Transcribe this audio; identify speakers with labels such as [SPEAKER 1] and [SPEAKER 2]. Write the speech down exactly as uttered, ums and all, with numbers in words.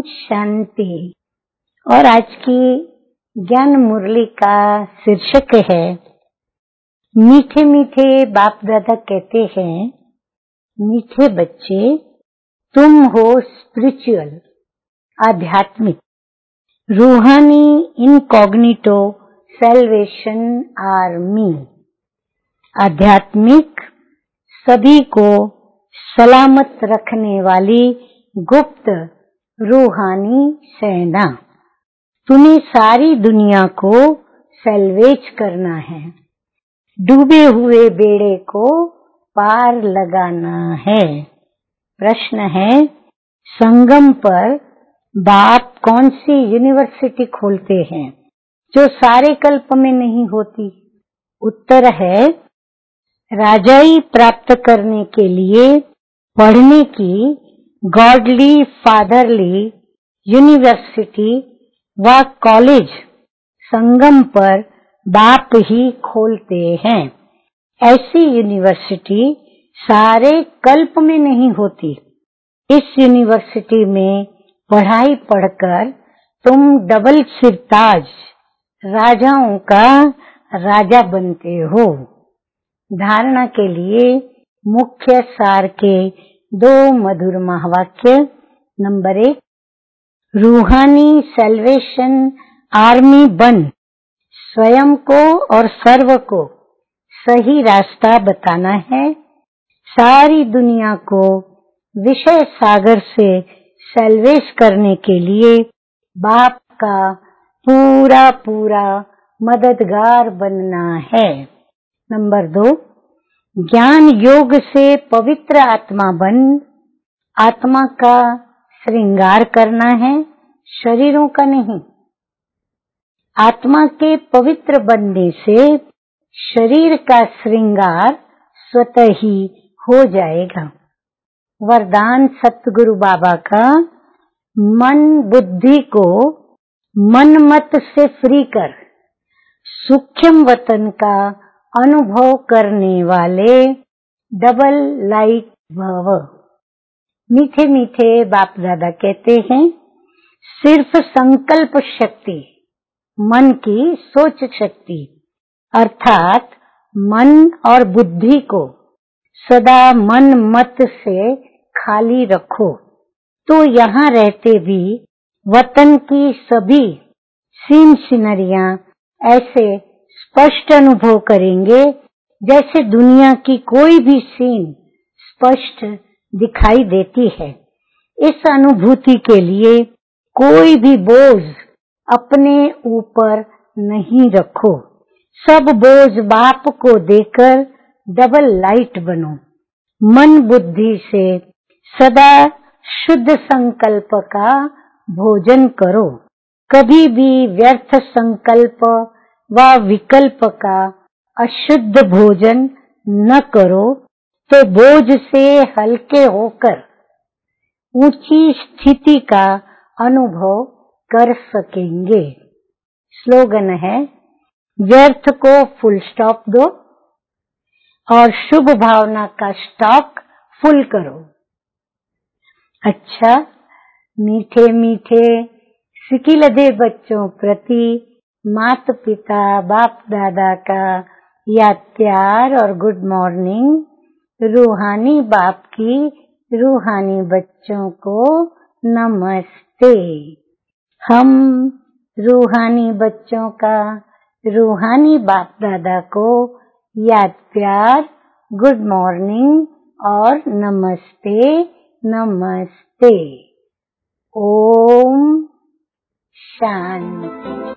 [SPEAKER 1] शांति। और आज की ज्ञान मुरली का शीर्षक है मीठे मीठे बाप दादा कहते हैं, मीठे बच्चे तुम हो स्पिरिचुअल, आध्यात्मिक, रूहानी इनकॉग्निटो सैल्वेशन आर्मी। आध्यात्मिक, सभी को सलामत रखने वाली गुप्त रूहानी सेना। तुम्हें सारी दुनिया को सैल्वेज करना है, डूबे हुए बेड़े को पार लगाना है। प्रश्न है, संगम पर बाप कौन सी यूनिवर्सिटी खोलते हैं जो सारे कल्प में नहीं होती? उत्तर है, राजाई प्राप्त करने के लिए पढ़ने की गॉडली फादरली यूनिवर्सिटी व कॉलेज संगम पर बाप ही खोलते हैं। ऐसी यूनिवर्सिटी सारे कल्प में नहीं होती। इस यूनिवर्सिटी में पढ़ाई पढ़कर तुम डबल सिरताज राजाओं का राजा बनते हो। धारणा के लिए मुख्य सार के दो मधुर महावाक्य। नंबर एक, रूहानी सैल्वेशन आर्मी बन स्वयं को और सर्व को सही रास्ता बताना है। सारी दुनिया को विषय सागर से सैल्वेज करने के लिए बाप का पूरा पूरा मददगार बनना है। नंबर दो, ज्ञान योग से पवित्र आत्मा बन आत्मा का श्रृंगार करना है, शरीरों का नहीं। आत्मा के पवित्र बनने से शरीर का श्रृंगार स्वतः ही हो जाएगा। वरदान सतगुरु बाबा का, मन बुद्धि को मन मत से फ्री कर सूक्ष्म वतन का अनुभव करने वाले डबल लाइट भव। मीठे मीठे बाप दादा कहते हैं, सिर्फ संकल्प शक्ति, मन की सोच शक्ति अर्थात मन और बुद्धि को सदा मन मत से खाली रखो, तो यहाँ रहते भी वतन की सभी सीन सिनरियां ऐसे स्पष्ट अनुभव करेंगे जैसे दुनिया की कोई भी सीन स्पष्ट दिखाई देती है। इस अनुभूति के लिए कोई भी बोझ अपने ऊपर नहीं रखो, सब बोझ बाप को देकर डबल लाइट बनो। मन बुद्धि से सदा शुद्ध संकल्प का भोजन करो, कभी भी व्यर्थ संकल्प व विकल्प का अशुद्ध भोजन न करो, तो बोझ से हल्के होकर ऊंची स्थिति का अनुभव कर सकेंगे। स्लोगन है, व्यर्थ को फुल स्टॉप दो और शुभ भावना का स्टॉक फुल करो। अच्छा, मीठे मीठे सिकिलधे बच्चों प्रति माता पिता बाप दादा का याद प्यार और गुड मॉर्निंग। रूहानी बाप की रूहानी बच्चों को नमस्ते। हम रूहानी बच्चों का रूहानी बाप दादा को याद प्यार, गुड मॉर्निंग और नमस्ते नमस्ते। ओम शांति।